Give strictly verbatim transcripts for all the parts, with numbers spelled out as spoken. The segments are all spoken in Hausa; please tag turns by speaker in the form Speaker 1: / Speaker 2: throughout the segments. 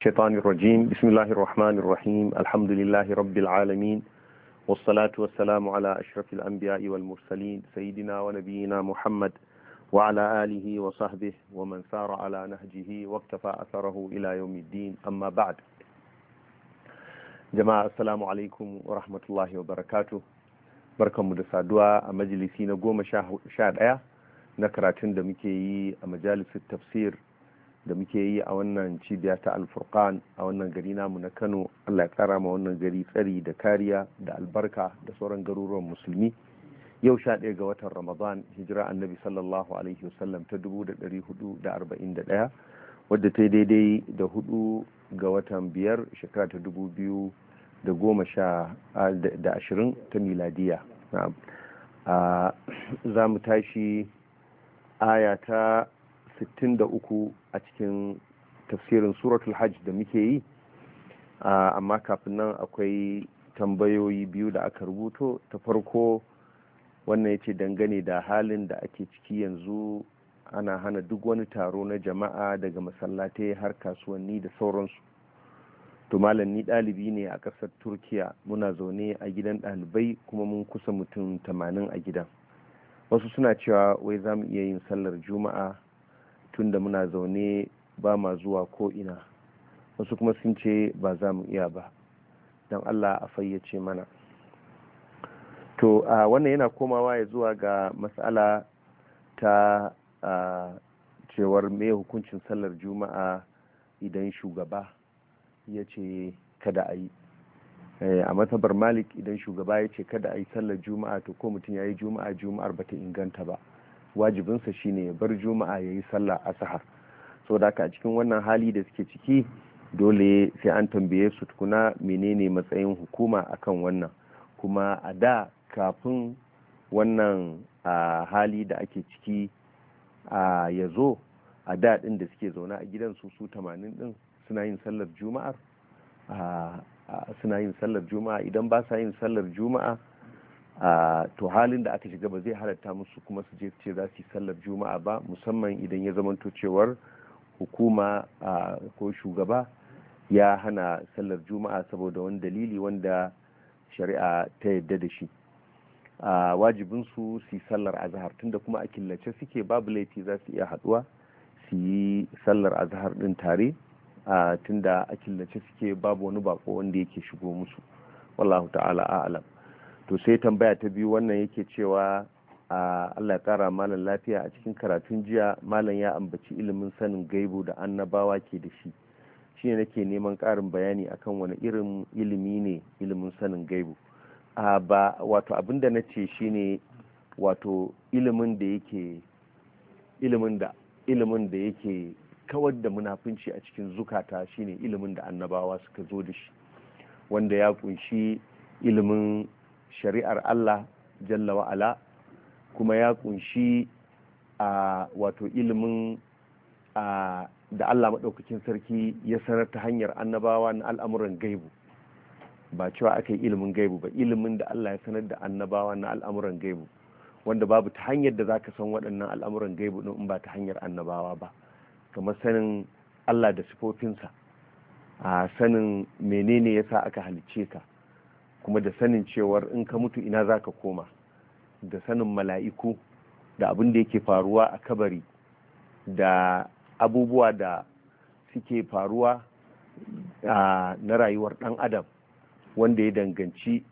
Speaker 1: الشيطان الرجيم بسم الله الرحمن الرحيم الحمد لله رب العالمين والصلاة والسلام على أشرف الأنبياء والمرسلين سيدنا ونبينا محمد وعلى آله وصحبه ومن سار على نهجه واقتفى أثره إلى يوم الدين أما بعد. جماعة السلام عليكم ورحمة الله وبركاته. بركة مدسادوا مجلسين قوم شاد آية نكراتين دمكي مجالس التفسير da muke yi a wannan cibiya ta alfurqan a wannan gari namu na Kano. Allah ya kara ma wannan gari tsari da kariya da albarka da sauran garuruwan musulmi. Yau sha ɗaya ga watan Ramadan, hijira annabi sallallahu alaihi wasallam ta dubu da ɗari hudu da arba'in da ɗaya, wadda ta daidai da hudu ga watan biyar shekara ta dubu biyu da goma sha da ashirin ta miladiya. Za mu tashi aya ta sittin da uku a cikin tafsirin suratul hajj da muke yi, amma kafin nan akwai tambayoyi biyu da aka rubuto. Ta farko wannan ya ce dangane da halin da ake ciki yanzu, ana hana duk wani taro na jama'a daga masallatai har kasuwanni da sauransu. To malam, ni ɗalibi ne a ƙasar Turkiya, muna zaune a gidan ɗalibai kuma mun kusa mutum tamanin a gidan. Wasu suna cewa wai za mu iya yin sallar juma'a tunda muna zaune ba ma zuwa ko ina. Wasu kuma sun ce ba za mu iya ba, don Allah a fayyace mana. To a wannan yana komawa ya zuwa ga matsala ta cewar me hukuncin sallar juma'a idan shugaba ya ce kada a yi. A matabar Malik, idan shugaba ya ce kada a yi sallar juma'a, to ko mutum ya yi juma'a, juma'ar ba ta inganta ba. Wajibinsa shine ya bar juma'a ya yi sallah asahar. So da haka a cikin wannan hali da suke ciki, dole sai an tambaye su tukuna menene matsayin hukuma akan wannan. Kuma a da, kafin wannan hali da ake ciki ya zo, a da ɗin da suke zaune a gidan su su tamanin ɗin suna yin sallar juma'ar suna yin sallar juma'a. Idan ba sa yin sallar juma'a, Uh, to halin da aka shiga ba zai halatta musu kuma su je ce za su yi sallar juma'a ba, musamman idan ya zamanto cewar hukuma uh, ko shugaba ya hana sallar juma'a saboda wani dalili wanda shari'a ta yadda da shi. Uh, wajibin su su yi sallar azhar, tunda kuma a killace suke, babu laifi za su iya haduwa su yi sallar azhar din tare, uh, tunda a killace suke, babu wani bako wanda yake shigo musu. Wallahu ta'ala a'lam. To sai tambaya ta biyu, wannan yake cewa Allah ya kara malam lafiya. A cikin karatun jiya malam ya ambaci ilimin sanin gaibu da annabawa ke da shi. Shine nake neman karin bayani akan wani irin ilimi ne ilimin sanin gaibu. A ba wato abinda nace shine wato ilimin da yake ilimin da ilimin da yake kawar da munafunci a cikin zukata, shine ilimin da annabawa suka zo da shi, wanda ya kunshi ilimin shari'ar Allah jalla wa'ala, kuma ya kunshi a wato ilimin a da Allah maɗaukakin sarki ya sanar ta hanyar annabawa na al'amuran gaibu. Ba cewa aka yi ilimin gaibu ba, ilimin da Allah ya sanar da annabawa na al'amuran gaibu, wanda babu ta hanyar da za ka san waɗannan al'amuran gaibu ɗin in ba ta hanyar annabawa ba. Kamar sanin Allah da sifofinsa, a sanin menene yasa aka halicce ka, kuma da sanin cewar in ka mutu ina za ka koma, da sanin mala'iku da abin da yake faruwa a kabari, da abubuwa da suke faruwa na rayuwar ɗan adam wanda ya danganci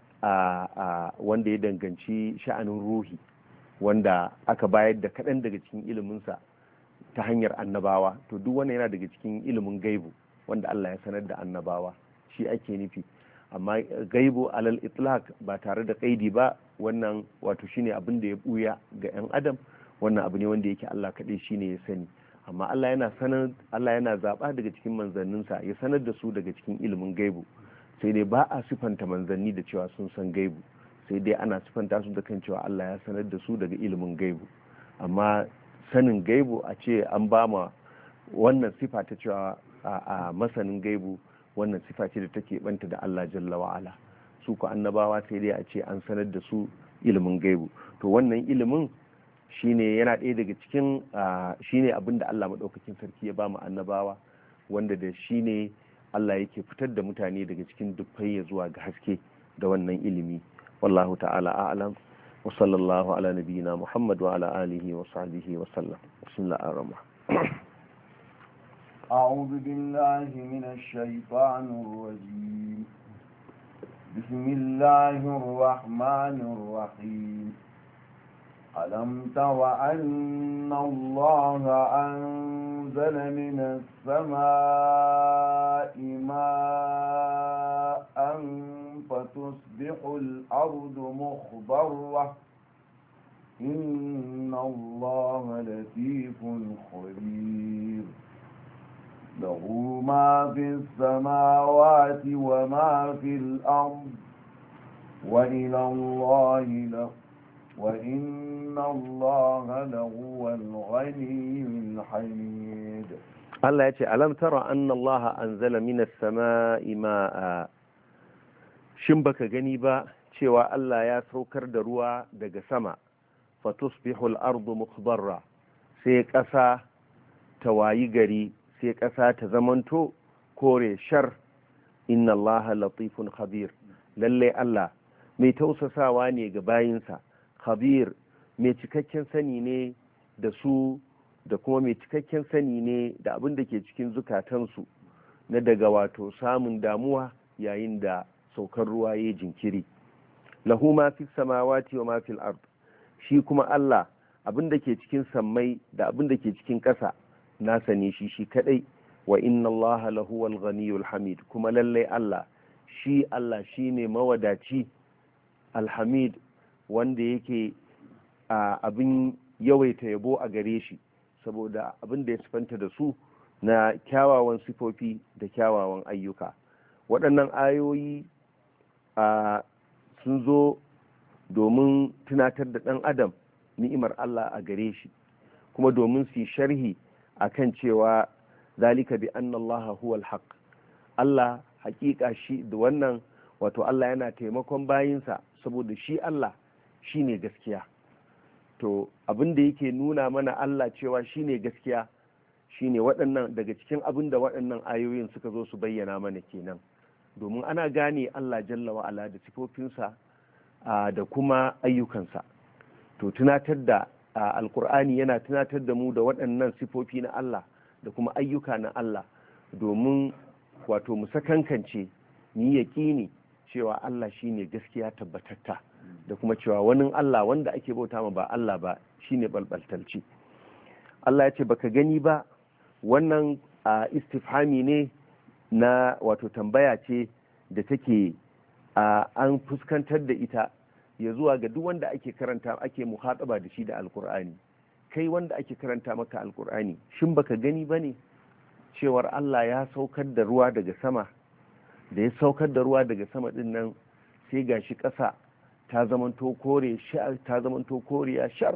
Speaker 1: wanda ya danganci sha'anin ruhi, wanda aka bayar da kaɗan daga cikin iliminsa ta hanyar annabawa. To duk wannan yana daga cikin ilimin gaibu wanda Allah ya sanar da annabawa, shi ake nufi. Amma gaibu alal itlaq ba tare da kaidi ba, wannan wato shine abin da ya buya ga yan adam. Wannan abu ne wanda yake Allah kaɗai shine ya sani. Amma Allah yana sanar Allah yana zaba daga cikin manzanninsa ya sanar da su daga cikin ilimin gaibu. Sai dai ba a sifanta manzanni da cewa sun san gaibu, sai dai ana sifanta su da kan cewa Allah ya sanar da su daga ilimin gaibu. Amma sanin gaibu a ce an ba ma wannan sifa ta cewa a masanin gaibu, wannan sifa ce da take banta da Allah jalla wa'ala. Su ku annabawa sai dai a ce an sanar da su ilimin gaibu. To wannan ilimin shine yana ɗaya daga cikin shine abin da Allah madaukakin sarki ya ba mu annabawa, wanda da shi ne Allah yake fitar da mutane daga cikin dufai ya zuwa ga haske da wannan ilimi. Wallahu ta'ala a'lam wa sallallahu ala nabiyyina Muhammad wa ala alihi wa sahbihi wa sallam. Bismillahir rahmanir rahim.
Speaker 2: أعوذ بالله من الشيطان الرجيم. بسم الله الرحمن الرحيم. ألم تر أن الله أنزل من السماء ماء فتصبح الأرض مخضرة إن الله لطيف خبير له ما في السماوات وما في الأرض وإلى الله له وإن الله لهو الغني الحميد.
Speaker 1: الله يقول ألم ترى أن الله أنزل من السماء ماء shin baka gani ba cewa Allah ya saukar da ruwa daga sama fatusbihu al-ardu mukhdarra sai ƙasa ta wayi gari sai ƙasa ta zamanto kore shar inna Allah latifun khabir lalle Allah mai tausasawa ne ga bayinsa khabir mai cikakken sani ne da su da kuma mai cikakken sani ne da abin da ke cikin zukatansu na daga wato samun damuwa yayin da saukar ruwa ya jinkiri. Lahu ma fi samawati wa ma fil ard shi kuma Allah abin da ke cikin sammai da abin da ke cikin ƙasa nasa ne shi shi kadai wa inna Allah lahu wal ghaniyul hamid kuma lalle Allah shi Allah shine mawadaci alhamid wanda yake abin yawaita yabo a gare shi saboda abin da ya sifanta da su na kyawawan sifofi da kyawawan ayyuka. Waɗannan ayoyi sun zo domin tunatar da ɗan adam ni'imar Allah a gare shi kuma domin su yi sharhi akan cewa zalika bi anna Allah huwa al-haq Allah hakika shi da wannan wato Allah yana taimakon bayinsa saboda shi Allah shine gaskiya. To abin da yake nuna mana Allah cewa shine gaskiya shine waɗannan daga cikin abin da waɗannan ayoyin suka zo su bayyana mana kenan, domin ana gane Allah jalla wa ala da sifofinsa da kuma ayyukansa. To tunatar da alkur'ani yana tunatar da mu da waɗannan sifofi na Allah da kuma ayyuka na Allah domin wato mu sakankance ni yaƙini cewa Allah shine gaskiya tabbatatta da kuma cewa wani Allah wanda ake bauta ma ba Allah ba shine balbaltalci. Allah ya ce baka gani ba, wannan istifhami ne na wato tambaya ce da take an fuskantar da ita ya zuwa ga duk wanda ake karanta ake muhataba da shi da alkur'ani. Kai wanda ake karanta maka alkur'ani, shin baka gani bane cewar Allah ya saukar da ruwa daga sama, da ya saukar da ruwa daga sama din nan sai gashi ƙasa ta zamanto kore shar ta zamanto koriya shar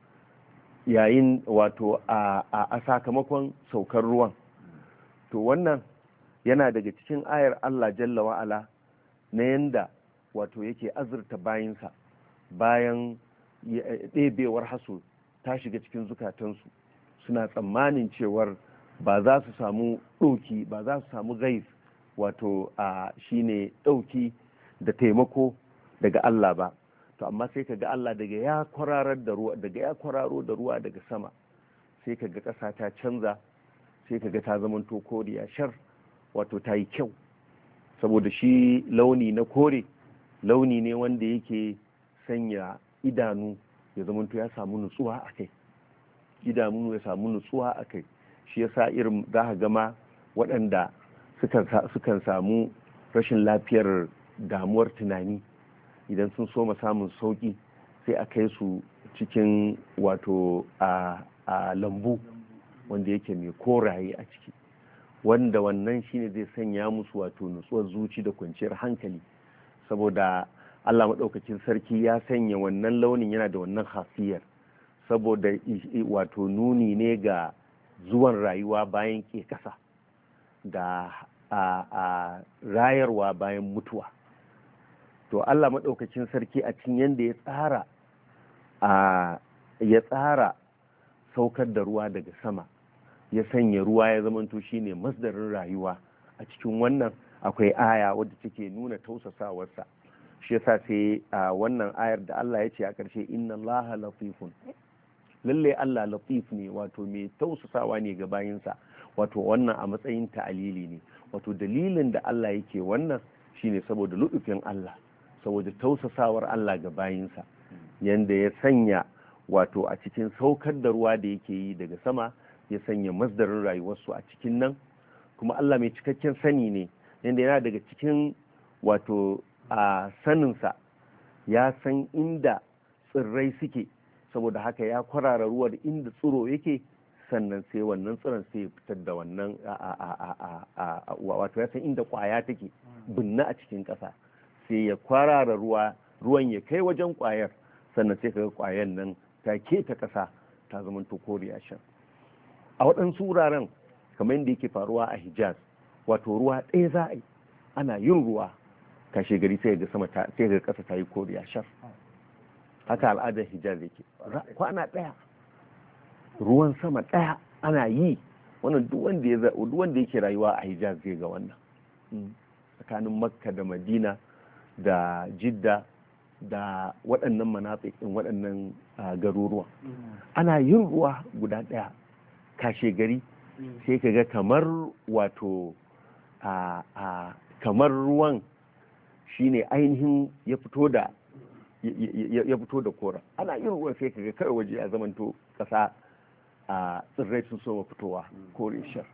Speaker 1: yayin wato a a sakamakon saukar ruwan. To wannan yana daga cikin ayar Allah jalla wa ala na yanda wato yake azurta bayinsa bayan ɗebewar haso ta shiga cikin zukatansu, suna tsammanin cewar ba za su samu ɗauki ba za su samu gais wato a shine ɗauki da taimako daga Allah ba. To amma sai kaga Allah daga ya kwararar da ruwa daga ya kwararo da ruwa daga sama sai kaga ƙasa ta canza, sai kaga ta zamanto koriya shar wato ta yi kyau, saboda shi launi na kore launi ne wanda yake sanya idanu ya zamanto ya samu nutsuwa a kai, idanu ya samu nutsuwa a kai. Shi yasa irin za ka gama waɗanda sukan samu rashin lafiyar damuwar tunani idan sun soma samun sauki sai a kai su cikin wato a lambu wanda yake mai koraye a ciki, wanda wannan shine zai sanya musu wato nutsuwar zuci da kwanciyar hankali, saboda Allah maɗaukakin sarki ya sanya wannan launin yana da wannan hasiyar saboda wato nuni ne ga zuwan rayuwa bayan ke kasa da a rayarwa bayan mutuwa. To Allah maɗaukakin sarki a cikin yadda ya tsara a ya tsara saukar da ruwa daga sama ya sanya ruwa ya zamanto shine masdarin rayuwa, a cikin wannan akwai aya wadda take nuna tausasawarsa. shi yasa sai a wannan ayar da Allah ya ce a ƙarshe inna Allaha latifun, lalle Allah latif ne, wato mai tausasawa ne ga bayinsa. Wato wannan a matsayin ta'alili ne, wato dalilin da Allah yake wannan shine saboda lu'ufin Allah, saboda tausasawar Allah ga bayinsa, yanda ya sanya wato a cikin saukar da ruwa da yake yi daga sama, ya sanya masdarin rayuwarsu a cikin nan. Kuma Allah mai cikakken sani ne, yanda yana daga cikin wato a saninsa ya san inda tsirrai suke, saboda haka ya kwarara ruwa da inda tsiro yake, sannan sai wannan tsiron sai ya fitar da wannan wato ya san inda kwaya take binne a cikin ƙasa, sai ya kwarara ruwa, ruwan ya kai wajen kwayar, sannan sai kaga kwayar nan ta keta ƙasa ta zama to koriya shan. A waɗansu wuraren kamar yadda yake faruwa a Hijaz, wato ruwa ɗaya za a yi, ana yin ruwa kashe gari sai ga sama sai ga ƙasa ta yi koriya shar. Haka al'adar Hijaz yake, kwana ɗaya ruwan sama ɗaya ana yi. Wannan duk wanda ya duk wanda yake rayuwa a Hijaz zai ga wannan, tsakanin Makka da Madina da Jidda da waɗannan manatsikin waɗannan garuruwa ana yin ruwa guda ɗaya kashe gari sai ka ga kamar wato a kamar ruwan shine ainihin ya fito da ya fito da kora. Ana yin ruwan sai ka ga kawai waje ya zamanto ƙasa a tsirrai sun soma fitowa kore shar.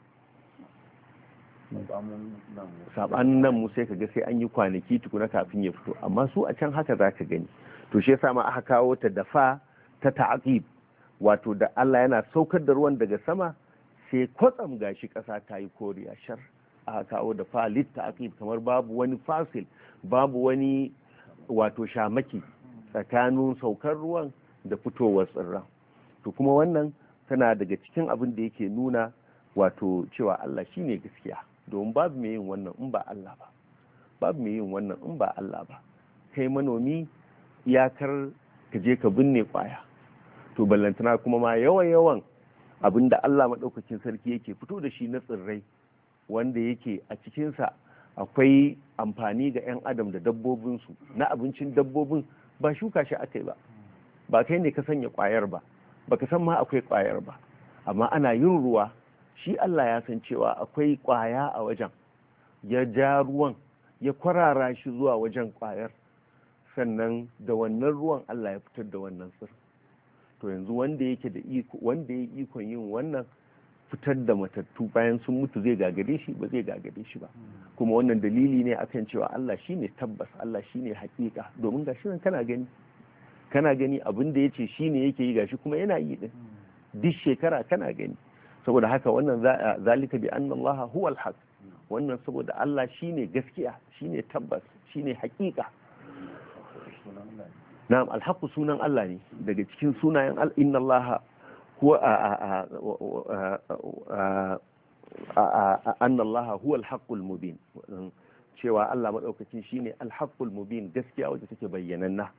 Speaker 1: Sabanin nan mu sai ka ga sai an yi kwanaki tukuna kafin ya fito, amma su a can haka za ka gani. To shi yasa ma aka kawo ta dafa ta ta'aqib, wato da Allah yana saukar da ruwan daga sama sai kwatsam gashi ƙasa ta yi koriya shar. Aka kawo da fa lit ta'aqib, kamar babu wani fasil, babu wani wato shamaki tsakanin saukar ruwan da fitowar tsirran. To kuma wannan tana daga cikin abin da yake nuna wato cewa Allah shine gaskiya, domin babu mai yin wannan in ba Allah ba, babu mai yin wannan in ba Allah ba. Kai manomi iyakar ka je ka binne kwaya, to ballantana kuma ma yawan yawan abin da Allah maɗaukakin sarki yake fito da shi na tsirrai, wanda yake a cikinsa akwai amfani ga 'yan adam da dabbobinsu, na abincin dabbobin ba shuka shi aka yi ba, ba kai ne ka sanya kwayar ba, baka san ma akwai kwayar ba, amma ana yin ruwa, shi Allah ya san cewa akwai kwaya a wajen, ya ja ruwan ya kwarara shi zuwa wajen kwayar, sannan da wannan ruwan Allah ya fitar da wannan tsir. To yanzu wanda yake da iko, wanda ya ikon yin wannan fitar da matattu bayan sun mutu zai gagare shi? Ba zai gagare shi ba. Kuma wannan dalili ne akan cewa Allah shine tabbas, Allah shine hakika, domin gashi nan kana gani kana gani abin da yace shine yake yi, gashi kuma yana yi din duk shekara kana gani. Saboda haka wannan zalika bi anna Allah huwa al-haq, wannan saboda Allah shine gaskiya, shine tabbas, shine hakika. Na'am, al-haq sunan Allah ne daga cikin sunayen inna Allah huwa anna Allah huwa al-haqqul mubin, cewa Allah madaukakin shine al-haqqul mubin, gaskiya wacce take bayyananna.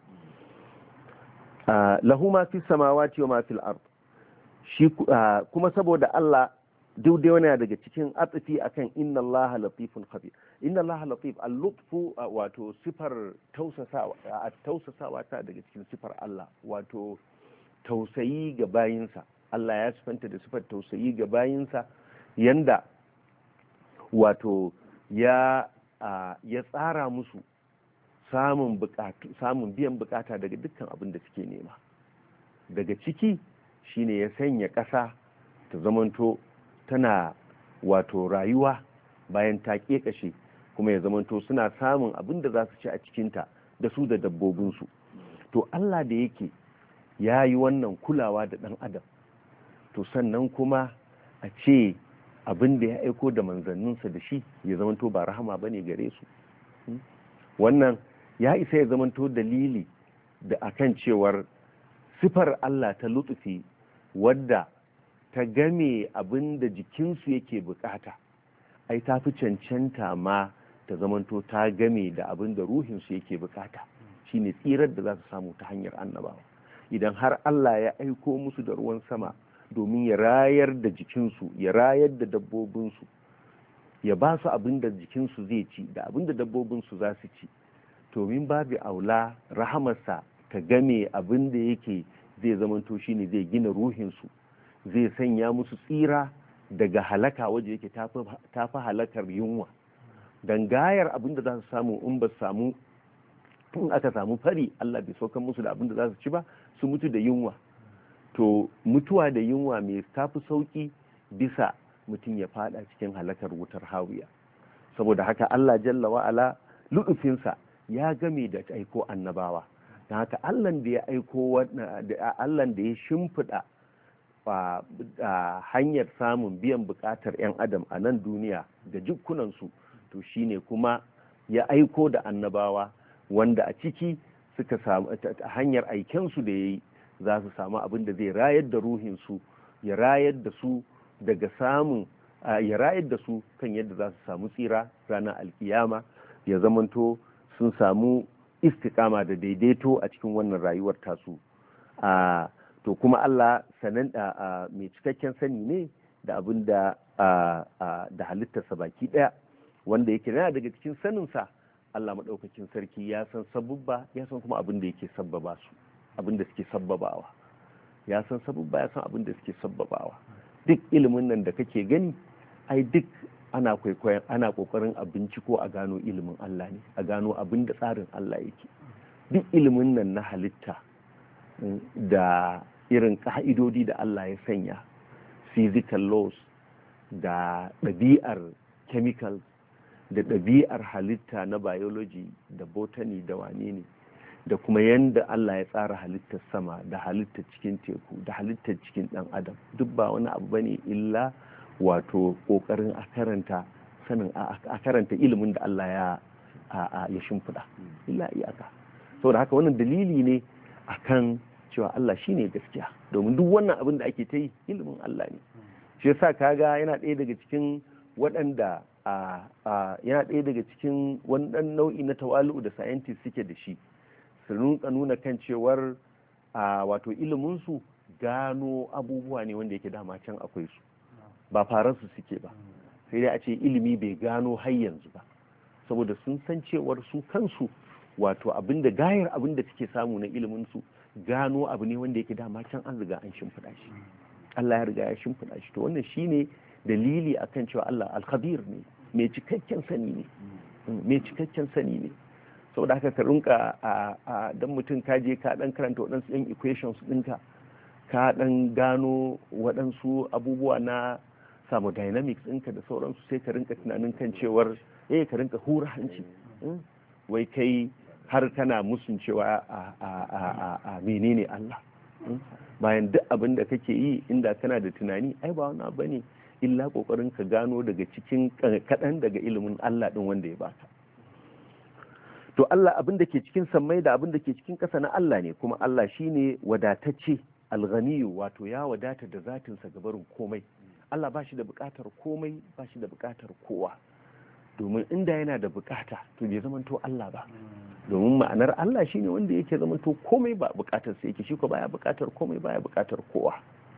Speaker 1: lahu ma fi samawati wa ma fil ard, shi kuma saboda Allah duk dai wani daga cikin atsafi akan inna Allah latifun khabir. Inna Allah latif, al-lutfu wato sifar tausasawa, tausasawa ta daga cikin sifar Allah, wato tausayi ga bayinsa. Allah ya sifanta da sifar tausayi ga bayinsa, yanda wato ya ya tsara musu samun bukatu, samun biyan bukata daga dukkan abin da suke nema. Daga ciki shine ya sanya ƙasa ta zamanto tana wato rayuwa bayan ta ƙeƙashe, kuma ya zamanto suna samun abin da za su ci a cikinta da su da dabbobinsu. To Allah da yake ya yi wannan kulawa da ɗan adam, to sannan kuma a ce abin da ya aiko da manzanninsa da shi ya zamanto ba rahama ba ne gare su. Wannan ya isa ya zamanto dalili da akan cewar sifar Allah ta lutsufi, wadda ta game abin da jikinsu yake bukata, ai ta fi cancanta ma ta zamanto ta game da abin da ruhinsu yake bukata, shine tsirar da za su samu ta hanyar annabawa. Idan har Allah ya aiko musu da ruwan sama domin ya rayar da jikinsu ya rayar da dabbobinsu, ya ba su abin da jikinsu zai ci da abin da dabbobinsu za su ci, domin babu aula rahamarsa ta game abin da yake zai zamanto shi ne zai gina ruhinsu, zai sanya musu tsira daga halaka waje yake tafi halakar yunwa. Don gayar abin da za su samu in ba samu in aka samu fari Allah bai saukan musu da abin da za su ci ba, su mutu da yunwa. To mutuwa da yunwa mai tafi sauki bisa mutum ya fada cikin halakar wutar hawiya. Saboda haka Allah jalla wa'ala lu'ufinsa ya game da aiko annabawa. Don haka Allah da ya aiko Allah da ya shimfiɗa hanyar samun biyan buƙatar 'yan adam a nan duniya da jikunansu, to shine kuma ya aiko da annabawa wanda a ciki suka samu hanyar aikensu da ya yi za su samu abin da zai rayar da ruhinsu, ya rayar da su daga samun ya rayar da su kan yadda za su samu tsira ranar alkiyama, ya zamanto sun samu istiqama da daidaito a cikin wannan rayuwar tasu. To kuma Allah sanan mai cikakken sani ne da abin da da halittarsa baki daya, wanda yake yana daga cikin saninsa Allah maɗaukakin sarki ya san sabubba, ya san kuma abin da yake sabbaba su, abin da suke sabbabawa, ya san sabubba, ya san abin da suke sabbabawa. Duk ilimin nan da kake gani ai duk ana kwaikwayon ana kokarin a binciko a gano ilimin Allah ne, a gano abin da tsarin Allah yake. Duk ilimin nan na halitta da irin ka'idodi da Allah ya sanya, physical laws da ɗabi'ar chemical da ɗabi'ar halitta na biology da botany da wane ne, da kuma yanda Allah ya tsara halittar sama da halittar cikin teku da halittar cikin ɗan adam, duk ba wani abu bane illa wato ƙoƙarin a karanta sanin a karanta ilimin da Allah ya ya shimfiɗa, illa iyaka. Saboda haka wannan dalili ne akan cewa Allah shine gaskiya, domin duk wannan abin da ake ta yi ilimin Allah ne. Shi yasa kaga yana ɗaya daga cikin waɗanda yana ɗaya daga cikin wannan nau'i na tawalu da scientists suke da shi, su rinka nuna kan cewar wato iliminsu gano abubuwa ne wanda yake dama can akwai su, ba faransu suke ba, sai dai a ce ilimi bai gano har yanzu ba, saboda sun san cewar su kansu wato abinda gayar abinda suke samu na iliminsu gano abu ne wanda yake dama can an riga an shimfiɗa shi, Allah ya riga ya shimfiɗa shi. To wannan shine dalili akan cewa Allah al-khabir ne, mai cikakken sani ne, mai cikakken sani ne. Saboda haka ka rinka a dan mutum ka je ka dan karanta waɗansu yan equations ɗinka, ka dan gano waɗansu abubuwa na thermodynamics ɗinka da sauransu, sai ka rinka tunanin kan cewar eh ka rinka hura hanci, wai kai har kana musun cewa a menene Allah, bayan duk abin da kake yi inda kana da tunani ai ba wani abu ne illa kokarin ka gano daga cikin kaɗan daga ilimin Allah ɗin wanda ya baka. To Allah abin da ke cikin sammai da abin da ke cikin ƙasa na Allah ne, kuma Allah shine wadatacce alghaniyu, wato ya wadata da zatinsa gabarin komai. Allah ba shi da buƙatar komai, ba shi da buƙatar kowa, domin inda yana da buƙata to bai zamanto Allah ba, domin ma'anar Allah shine wanda yake zamanto komai ba buƙatar sa yake, shi ko baya buƙatar komai, baya buƙatar kowa.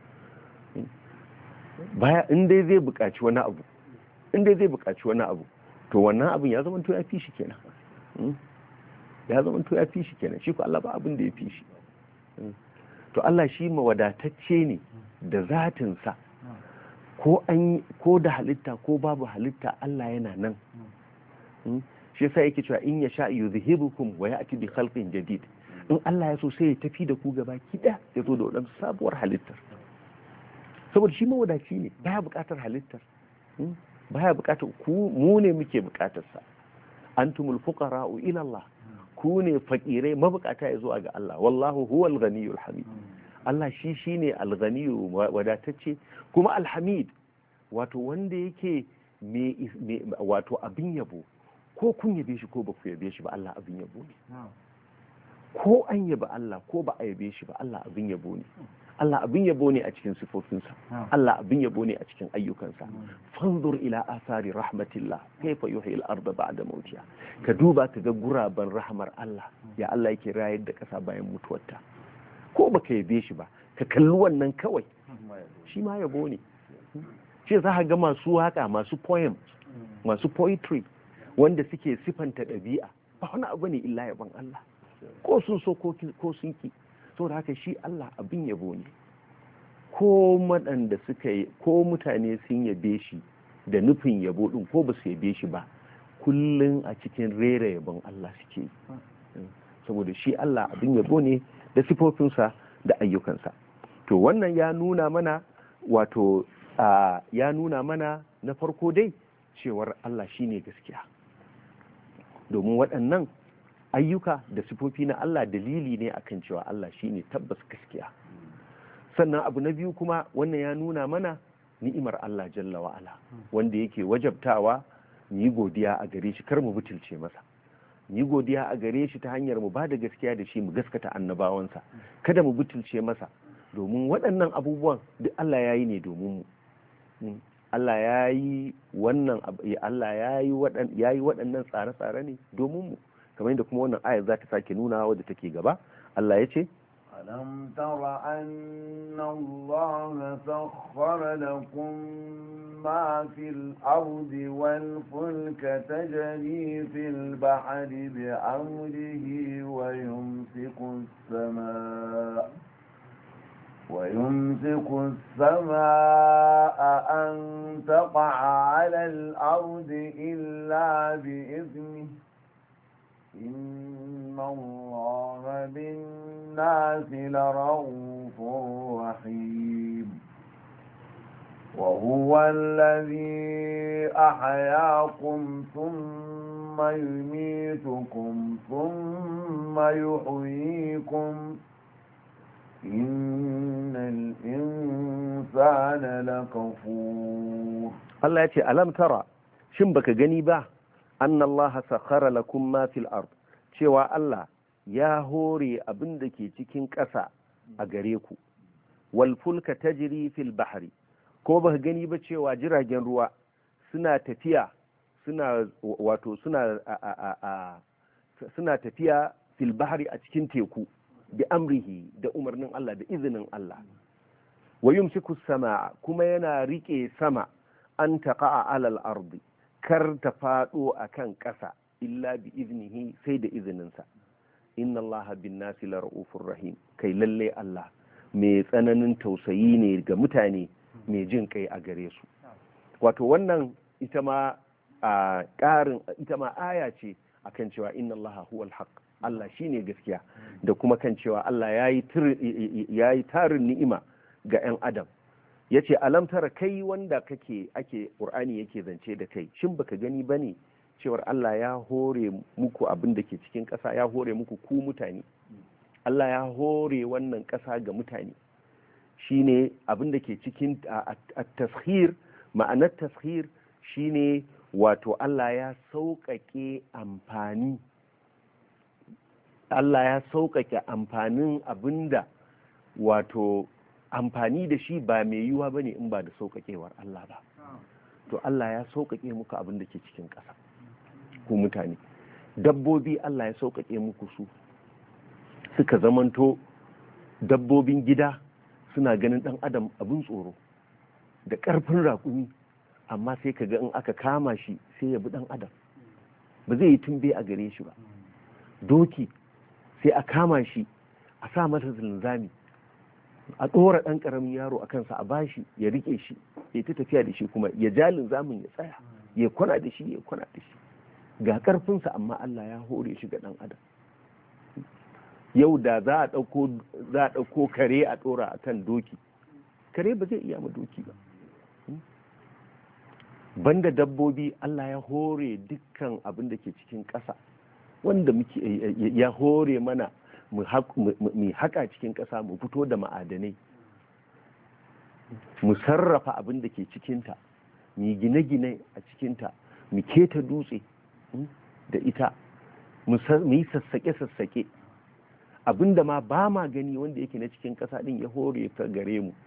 Speaker 1: Baya in dai zai buƙaci wani abu in dai zai buƙaci wani abu to wannan abin ya zamanto ya fi shi kenan, ya zamanto ya fi shi kenan, shi ko Allah ba abin da ya fi shi. To Allah shi mawadatacce ne da zatinsa, ko an ko da halitta ko babu halitta Allah yana nan. Shi yasa yake cewa in ya sha yuzhibukum wa ya'ti bi khalqin jadid, in Allah ya so sai ya tafi da ku gaba kida, ya zo da wadansu sabuwar halittar, saboda shi mawadaci ne, baya bukatar halittar, baya bukatar ku, mu ne muke bukatar sa. Antumul fuqara'u ila Allah, ku ne fakirai mabukata ya zuwa ga Allah, wallahu huwal ghaniyul hamid. Allah shi shine al-ghaniyu wadatacce, kuma al-hamid wato wanda yake me wato abin yabo, ko kun yabe shi ko ba ku yabe shi ba Allah abin yabo ne, ko an yaba Allah ko ba a yabe shi ba Allah abin yabo ne. Allah abin yabo ne a cikin sifofinsa, Allah abin yabo ne a cikin ayyukansa. Fanzur ila asari rahmatillah kaifa yuhyi al-ardha ba'da mawtiha, ka duba ka ga guraben rahmar Allah, ya Allah yake rayar da kasa bayan mutuwarta. Ko baka yabe shi ba ka kalli wannan kawai, shi ma yabo ne. shi za ka ga masu waka, masu poem, masu poetry wanda suke sifanta ɗabi'a ba wani abu ne illa yaban Allah, ko sun so ko sun ki. saboda haka shi Allah abin yabo ne, ko waɗanda suka yi, ko mutane sun yabe shi da nufin yabo din ko ba su yabe shi ba, kullum a cikin rera yabon Allah suke yi, saboda shi Allah abin yabo ne da sifofinsa da ayyukansa. To wannan ya nuna mana wato ya nuna mana na farko dai cewar Allah shine gaskiya, domin waɗannan ayyuka da sifofi na Allah dalili ne akan cewa Allah shine tabbas gaskiya. Sannan abu na biyu kuma wannan ya nuna mana ni'imar Allah jalla wa'ala, wanda yake wajabtawa mu yi godiya a gare shi, kar mu butulce masa. Mu yi godiya a gare shi ta hanyar mu ba da gaskiya da shi, mu gaskata annabawansa, kada mu butulce masa, domin waɗannan abubuwan duk Allah ya yi ne domin mu. Allah ya yi wannan Allah ya yi waɗannan tsare-tsare ne domin mu, kamar yadda kuma wannan ayar za ta sake nuna wadda take gaba. Allah ya ce
Speaker 2: ألم تر أن الله سخر لكم ما في الأرض والفلك تجري في البحر بأمره ويمسك السماء ويمسك السماء أن تقع على الأرض إلا بإذنه إن الله بالناس لرؤوف رحيم وهو الذي أحياكم ثم يميتكم ثم يحييكم إن الإنسان لكفور.
Speaker 1: الله يأتي ألم ترى شنبك جنيبه أن الله سخر لكم ما في الأرض، cewa Allah ya hore abin da ke cikin ƙasa a gare ku, wal fulka tajri fil bahri, ko baka gani ba cewa jiragen ruwa suna tafiya suna wato suna a, a, a, suna tafiya fil bahri a cikin teku bi amrihi, da umarnin Allah, da izinin Allah. wa yumsiku samaa, kuma yana rike sama an taqa'a alal ardi, kar ta faɗo a kan ƙasa illa bi iznihi, sai da izininsa. inna allaha bin nasi la ra'ufur rahim, kai lalle Allah mai tsananin tausayi ne ga mutane, mai jin kai a gare su. Wato wannan ita ma a ƙarin ita ma aya ce akan cewa inna allaha huwal haqq, Allah shine gaskiya, da kuma kan cewa Allah yayi yayi tarin ni'ima ga 'yan adam. ya ce alamtara kai wanda kake ake ƙur'ani yake zance da kai, shin baka gani ba ne cewar Allah ya hore muku abin da ke cikin ƙasa, ya hore muku ku mutane, Allah ya hore wannan ƙasa ga mutane, shine abin da ke cikin at-taskhir. Ma'anar taskhir shine wato Allah ya sauƙaƙe amfani, Allah ya sauƙaƙe amfanin abinda wato amfani da shi ba mai yiwuwa bane in ba da sauƙaƙewar Allah ba. To Allah ya sauƙaƙe muku abin da ke cikin ƙasa ku mutane. Dabbobi Allah ya sauƙaƙe muku su, suka zamanto dabbobin gida suna ganin ɗan adam abin tsoro da ƙarfin raƙumi, amma sai ka ga in aka kama shi sai ya bi ɗan adam, ba zai yi tumbe a gare shi ba. Doki sai a kama shi a sa masa linzami, a ɗora ɗan ƙaramin yaro a kansa a bashi ya riƙe shi ya ta tafiya da shi, kuma ya ja linzamin ya tsaya, ya kwana da shi ya kwana da shi, ga ƙarfinsa amma Allah ya hore shi ga ɗan adam. Yau da za a ɗauko za a ɗauko kare a ɗora a kan doki, kare ba zai iya ma doki ba. Banda dabbobi Allah ya hore dukkan abin da ke cikin ƙasa, wanda muke ya hore mana mu haƙa cikin ƙasa, mu fito da ma'adanai, mu sarrafa abin da ke cikinta, mu gine-gine a cikinta, mu keta dutse da ita, mu yi sassaƙe-sassaƙe, abin da ma ba ma gani wanda yake na cikin ƙasa ɗin ya hore ta gare mu.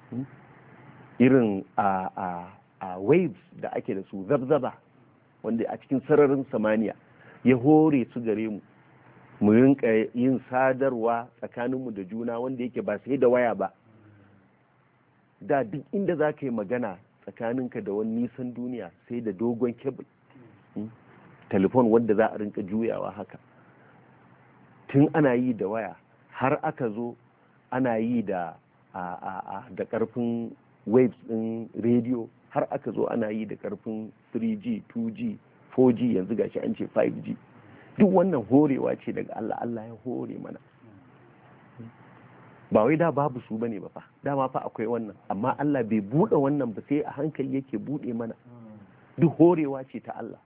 Speaker 1: Irin a a waves da ake da su, zabzaba wanda a cikin sararin samaniya ya hore su gare mu, mu rinka yin sadarwa tsakaninmu da juna wanda yake ba sai da waya ba. da duk inda za ka yi magana tsakaninka da wani nisan duniya sai da dogon kebul, telefon wanda za a rinka juyawa haka. Tun ana yi da waya har aka zo ana yi da da karfin waves din rediyo, har aka zo ana yi da karfin three G, two G, four G, yanzu gashi an ce five G. Duk wannan horewa ce daga Allah. Allah ya hore mana, ba wai da babu su bane ba fa, dama fa akwai wannan, amma Allah bai bude wannan ba, sai a hankali yake bude mana. Duk horewa ce ta Allah.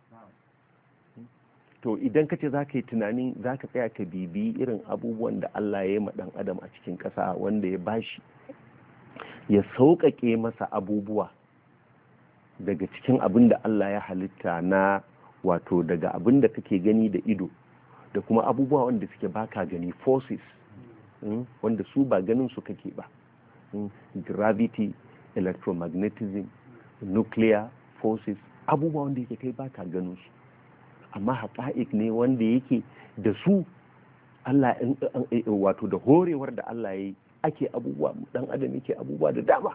Speaker 1: To idan ka ce za ka yi tunanin za ka tsaya ka bibi irin abubuwan da Allah ya yi ma ɗan adam a cikin ƙasa, wanda ya bashi ya sauƙaƙe masa abubuwa daga cikin abin da Allah ya halitta, na wato daga abin da kake gani da ido, da kuma abubuwa wanda suke baka gani, forces wanda su ba ganin su kake ba, gravity, electromagnetism, nuclear forces, abubuwa wanda yake kai baka ganin su, amma haƙa'iq ne wanda yake da su Allah, wato da horewar da Allah ya yi ake abubuwa, dan adam yake abubuwa da dama.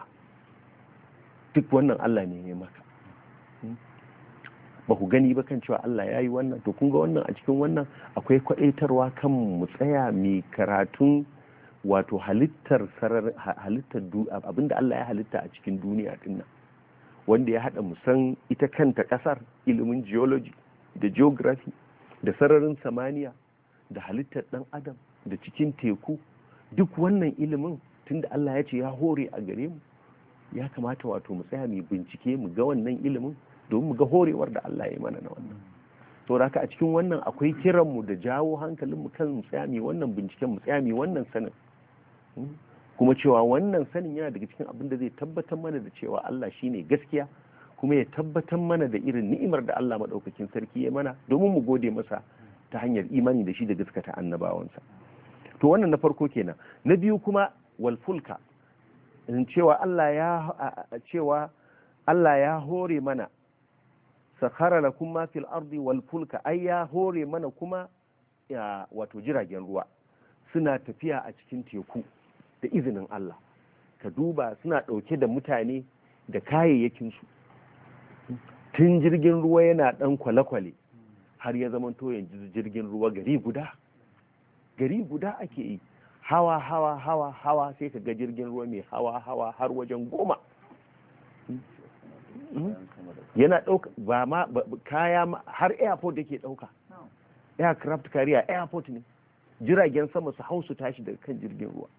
Speaker 1: Duk wannan Allah ne ya maka, ba ku gani ba kan cewa Allah ya yi wannan. To kun ga wannan, a cikin wannan akwai kwaɗaitarwa kan mu tsaya mai karatun wato halittar sarar halittar abinda Allah ya halitta a cikin duniya din nan, wanda ya haɗa musan ita kanta ƙasar, ilimin geology da geography, da sararin samaniya, da halittar ɗan adam, da cikin teku. Duk wannan ilimin tunda Allah ya ce ya hore a gare mu, ya kamata wato mu tsaya mu bincike, mu ga wannan ilimin domin mu ga horewar da Allah ya mana na wannan. To haka a cikin wannan akwai kiran mu da jawo hankalin mu kan mu tsaya mu wannan binciken, mu tsaya mu wannan sanin, kuma cewa wannan sanin yana daga cikin abin da zai tabbatar mana da cewa Allah shine gaskiya, kuma ya tabbatar mana da irin ni'imar da Allah madaukakin sarki ya mana, domin mu gode masa ta hanyar imani da shi da gaskata annabawansa. To wannan na farko kenan. Na biyu kuma wal fulka, in cewa Allah ya cewa Allah ya hore mana, sakhara lakum ma fil ardi wal fulka, ai ya hore mana kuma ya wato jiragen ruwa suna tafiya a cikin teku da izinin Allah. Ka duba, suna dauke da mutane da kayayyakin su, tun jirgin ruwa yana dan kwale-kwale har ya zama to yanzu jirgin ruwa gari guda gari guda ake yi, hawa hawa hawa hawa, sai ka ga jirgin ruwa mai hawa hawa har wajen goma. Yana ɗauka ba ma kaya har airport yake ɗauka, aircraft carrier airport ne, jiragen sama su hau su tashi daga kan jirgin ruwa.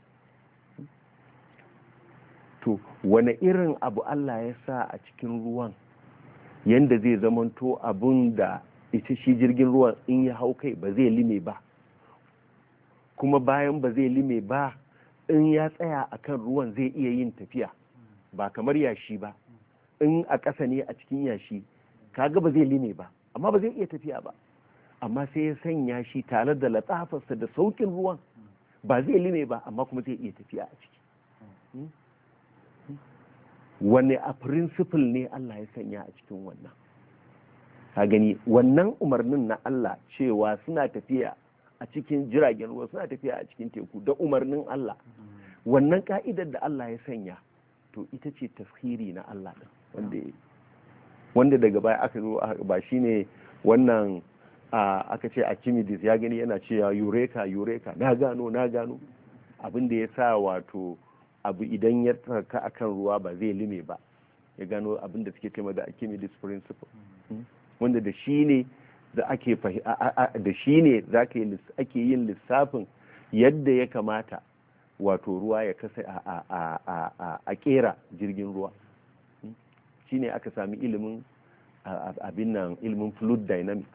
Speaker 1: To wane irin abu Allah ya sa a cikin ruwan yanda zai zamanto abun da ita shi jirgin ruwan in ya hau kai ba zai lime ba, kuma bayan ba zai lime ba, in ya tsaya akan ruwan zai iya yin tafiya, ba kamar yashi ba. In a ƙasa ne a cikin yashi kaga ba zai lime ba, amma ba zai iya tafiya ba, amma sai ya sanya shi tare da latsafarsa da saukin ruwan, ba zai lime ba amma kuma zai iya tafiya a ciki. Wane a principle ne Allah ya sanya a cikin wannan? Ka gani wannan umarnin na Allah cewa suna tafiya a cikin jiragen ruwa, suna tafiya a cikin teku da umarnin Allah, wannan ka'idar da Allah ya sanya, to ita ce tafsiri na Allah din, wanda wanda daga baya aka zo ba shine wannan aka ce Archimedes ya gani yana cewa eureka eureka, na gano na gano abin da ya sa wato abu idan ya tsaka akan ruwa ba zai lime ba, ya gano abin da suke cewa da Archimedes principle, wanda da shi ne da ake da shi ne zaka yi ake yin lissafin yadda ya kamata wato ruwa ya kasa a a a a kera jirgin ruwa. Shine aka sami ilimin abin nan, ilimin fluid dynamics.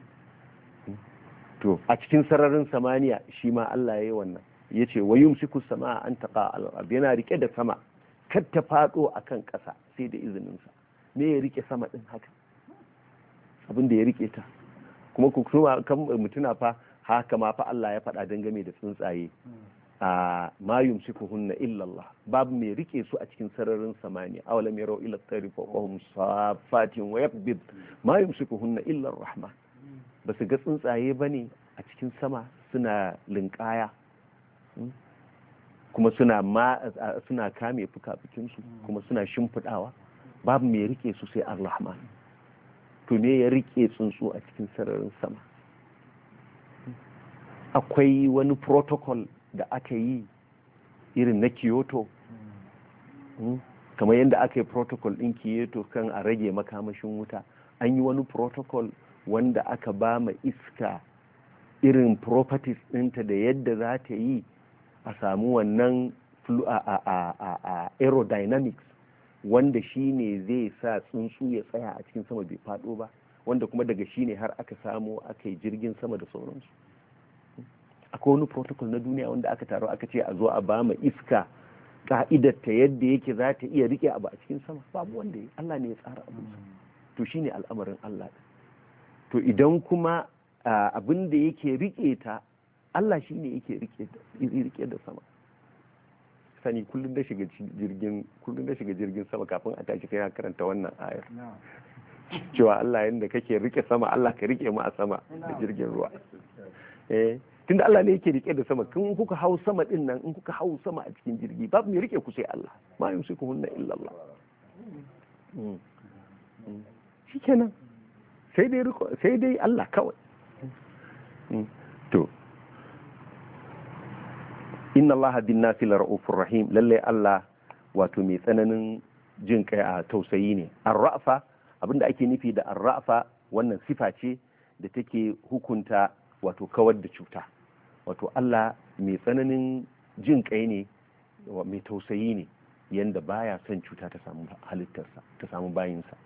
Speaker 1: To a cikin sararin samaniya shi ma Allah ya yi wannan, ya ce wa yumsiku sama an taqa al-ard, yana rike da sama kar ta fado akan ƙasa sai da izinin sa. Me ya rike sama din haka? Abin da ya rike ta. Kuma ku kuma kan mutuna fa haka ma fa Allah ya faɗa dangane da tsuntsaye, a ma yumsikuhunna illa Allah, babu mai rike su a cikin sararin samaniya. Awalam yarau ila at-tayri fawqahum safatin wa yaqbid ma yumsikuhunna illa ar-rahman. Basu ga tsuntsaye bane a cikin sama suna linkaya, kuma suna ma suna kame fuka-fukinsu kuma suna shimfiɗawa, babu mai rike su sai ar-rahman. To me ya rike tsuntsu a cikin sararin sama? Akwai wani protocol da aka yi irin na Kyoto, kamar yadda aka yi protocol ɗin Kyoto kan a rage makamashin wuta, an yi wani protocol wanda aka ba ma iska irin properties ɗinta da yadda za ta yi a samu wannan aerodynamics wanda shi ne zai sa tsuntsu ya tsaya a cikin sama bai faɗo ba, wanda kuma daga shi ne har aka samu aka yi jirgin sama da sauransu. Akwai wani protocol na duniya wanda aka taro aka ce a zo a ba ma iska ka'idar ta yadda yake za ta iya rike abu a cikin sama, babu wanda ya Allah ne ya tsara abin. To shine al'amarin Allah. To idan kuma abin da yake rike ta Allah shine yake rike rike da sama. Sani kullum da shiga jirgin kullum da shiga jirgin sama kafin a tashi kai karanta wannan ayar cewa Allah yanda kake rike sama Allah ka rike mu a sama da jirgin ruwa. Eh tunda Allah ne yake rike da sama, kun kuka hau sama din nan in kuka hau sama a cikin jirgi babu mai rike ku sai Allah, ma yumsikuhunna illa Allah. Shikenan sai dai sai dai Allah kawai. To inna Allah bin nasi la ra'ufur rahim, lalle Allah wato mai tsananin jin kai a tausayi ne. Ar-ra'fa, abinda ake nufi da ar-ra'fa wannan sifa ce da take hukunta wato kawar da cuta. Wato Allah mai tsananin jin kai ne, mai tausayi ne, yanda baya son cuta ta samu halittarsa, ta samu bayinsa.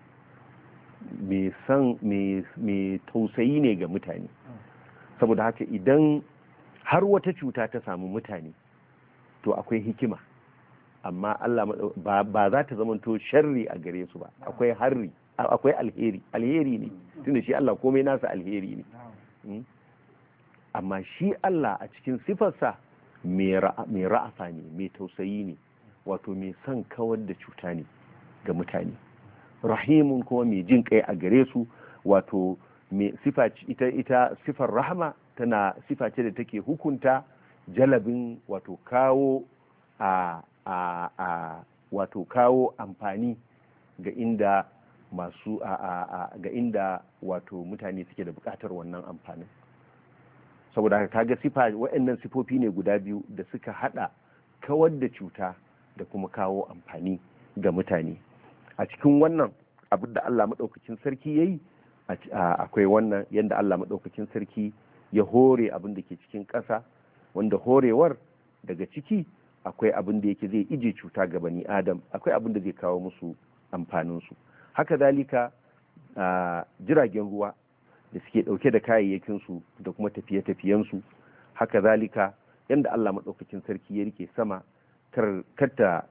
Speaker 1: Mai san mai tausayi ne ga mutane. Saboda haka idan har wata cuta ta samu mutane to akwai hikima, amma Allah ba za ta zamanto sharri a gare su ba, akwai harri, akwai alheri, alheri ne tunda shi Allah komai nasa alheri ne. Amma shi Allah a cikin sifarsa mai ra'afa ne, mai tausayi ne, wato mai son kawar da cuta ne ga mutane. Rahimun kuma mai jin kai a gare su, wato sifa ita ita sifar rahama tana sifa ce da take hukunta jalabin wato kawo a a a wato kawo amfani ga inda masu a a ga inda wato mutane suke da bukatar wannan amfanin. Saboda haka kaga sifa waɗannan sifofi ne guda biyu da suka hada kawar da cuta da kuma kawo amfani ga mutane. A cikin wannan abin da Allah madaukakin sarki yayi akwai wannan yanda Allah madaukakin sarki ya hore abin da ke cikin ƙasa, wanda horewar daga ciki akwai abin da yake zai ije cuta ga bani adam, akwai abin da zai kawo musu amfaninsu. Haka zalika jiragen ruwa da suke ɗauke da kayayyakinsu da kuma tafiye-tafiyensu, haka zalika yanda Allah maɗaukakin sarki ya rike sama kar ta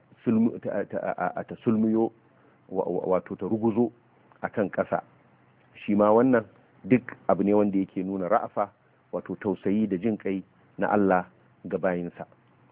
Speaker 1: sulmiyo wato ta ruguzo a kan ƙasa. Shi ma wannan duk abu ne wanda yake nuna ra'afa, wato tausayi da jin kai na Allah ga bayinsa.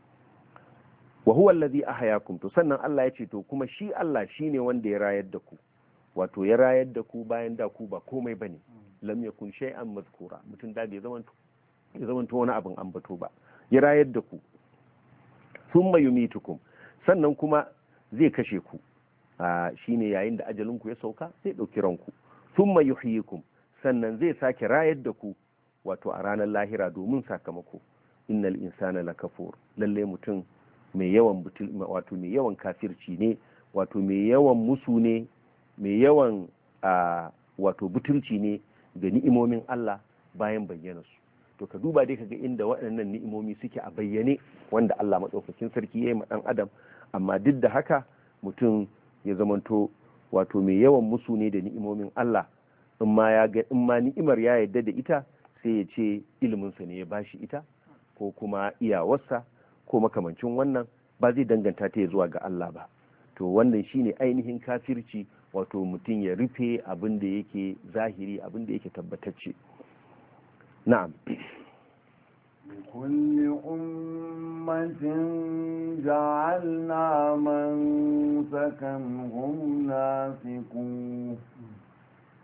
Speaker 1: Wa huwa allazi ahyakum, to sannan Allah ya ce to kuma shi Allah shine wanda ya rayar da ku, wato ya rayar da ku bayan da ku ba komai bane. Lam yakun shay'an mazkura, mutum da bai zamanto ya zamanto wani abin ambato ba. Ya rayar da ku, thumma yumitukum, sannan kuma zai kashe ku. Shine yayin da ajalinku ya sauka sai dauki ranku. Thumma yuhyikum, sannan zai sake rayar da ku wato a ranar lahira domin sakamako. Innal insana lakafur, lalle mutum mai yawan butul wato mai yawan kafirci ne, wato mai yawan musu ne, mai yawan wato butulci ne ga ni'imomin Allah bayan bayyana su. To ka duba dai kaga inda waɗannan ni'imomi suke a bayyane wanda Allah madaukakin sarki yayi ma dan adam, amma duk da haka mutum ya zamanto wato mai yawan musu ne da ni'imomin Allah. In ma ya ga in ma ni'imar ya yarda da ita sai ya ce iliminsa ne ya bashi ita, ko kuma iyawarsa ko makamancin wannan, ba zai danganta ta zuwa ga Allah ba. To wannan shine ainihin kafirci, wato mutum ya rufe abin da yake zahiri, abin da yake tabbatacce. Na'am.
Speaker 2: لكل أمة جعلنا منسكا هم ناسكوه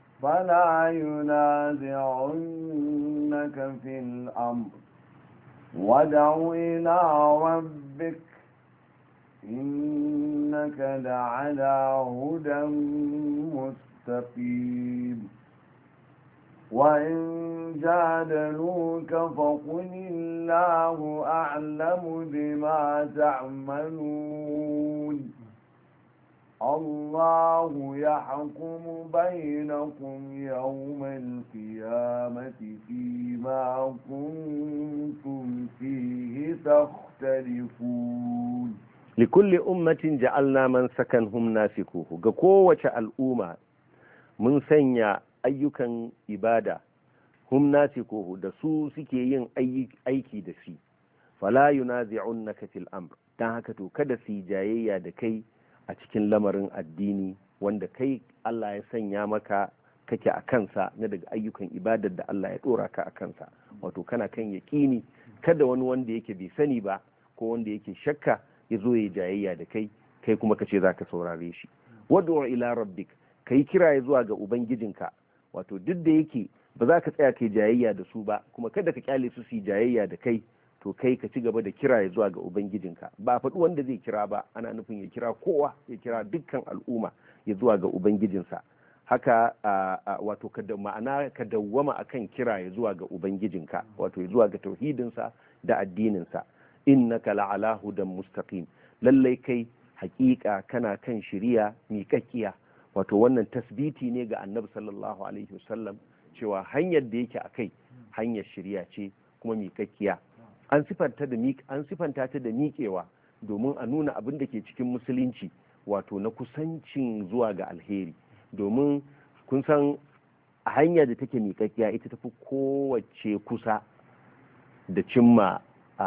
Speaker 2: فلا ينازعنك في الأمر وادع إلى ربك إنك لعلى هدى مستقيم وإن جادلوك فقل الله أعلم بما تعملون الله يحكم بينكم يوم القيامة فيما كنتم فيه تختلفون
Speaker 1: likulli ummatin ja'alna man sakanhum nasikuhu ga kowace al'umma mun sanya ayyukan ibada hum nasikuhu da su suke yin aiki da shi fala yunazi'unnaka fil amr dan haka to kada su jayayya da kai a cikin lamarin addini wanda kai Allah ya sanya maka kake a kansa na daga ayyukan ibadar da Allah ya dora ka a kansa wato kana kan yaqini kada wani wanda yake bai sani ba ko wanda yake shakka ya zo ya jayayya da kai kai kuma kace zaka saurare shi wad'u ila rabbik kai kira ya zuwa ga ubangijinka wato duk da yake ba za ka tsaya kai jayayya da su ba kuma kada ka kyale su su jayayya da kai to kai ka ci gaba da kira ya zuwa ga ubangijinka ba faɗi wanda zai kira ba ana nufin ya kira kowa ya kira dukkan al'umma ya zuwa ga ubangijinsa haka wato ka da ma'ana ka dawwama akan kira ya zuwa ga ubangijinka wato ya zuwa ga tauhidinsa da addininsa innaka la'ala hudan mustaqim lallai kai hakika kana kan shiriya miƙaƙiya wato wannan tasbiti ne ga annabi sallallahu alaihi wasallam cewa hanyar da yake akai hanyar shiriya ce kuma miƙaƙiya an sifanta da an sifanta ta da miƙewa domin a nuna abin da ke cikin musulunci wato na kusancin zuwa ga alheri domin kun san hanya da take miƙaƙiya ita tafi kowace kusa da cimma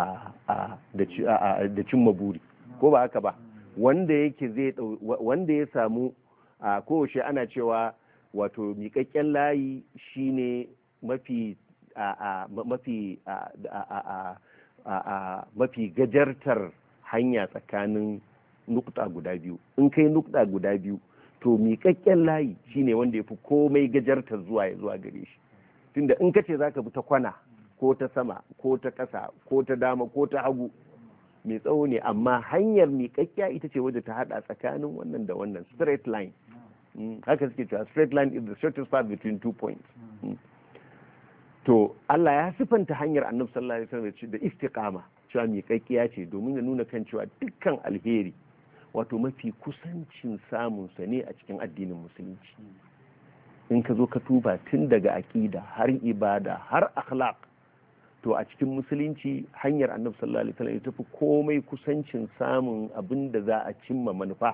Speaker 1: da cimma buri ko ba haka ba wanda yake zai wanda ya samu kowace ana cewa wato miƙaƙƙen layi shine mafi mafi mafi gajartar hanya tsakanin nukta guda biyu in kai nukta guda biyu to miƙaƙƙen layi shine wanda ya fi komai gajartar zuwa ya zuwa gare shi tunda in kace zaka bi ta kwana ko ta sama ko ta ƙasa ko ta dama ko ta hagu mai tsawo ne amma hanyar miƙaƙƙiya ita ce wadda ta hada tsakanin wannan da wannan straight line haka suke cewa straight line is the shortest path between two points to Allah ya sifanta hanyar annabi sallallahu alaihi wasallam da istiqama cewa miƙaƙƙiya ce domin ya nuna kan cewa dukkan alheri wato mafi kusancin samun sa ne a cikin addinin musulunci in ka zo ka tuba tun daga aqida har ibada har akhlaq to a cikin musulunci hanyar annabi sallallahu alaihi wasallam ita fi komai kusancin samun abin da za a cimma manufa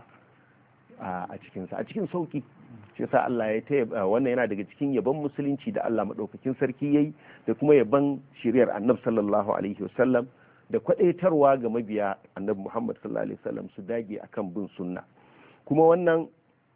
Speaker 1: a cikin sa a cikin sauki shi yasa Allah ya ta wannan yana daga cikin yabon musulunci da Allah madaukakin sarki yayi da kuma yabon shiriyar annabi sallallahu alaihi wasallam da kwadaitarwa ga mabiya annabi Muhammad sallallahu alaihi wasallam su dage akan bin sunna kuma wannan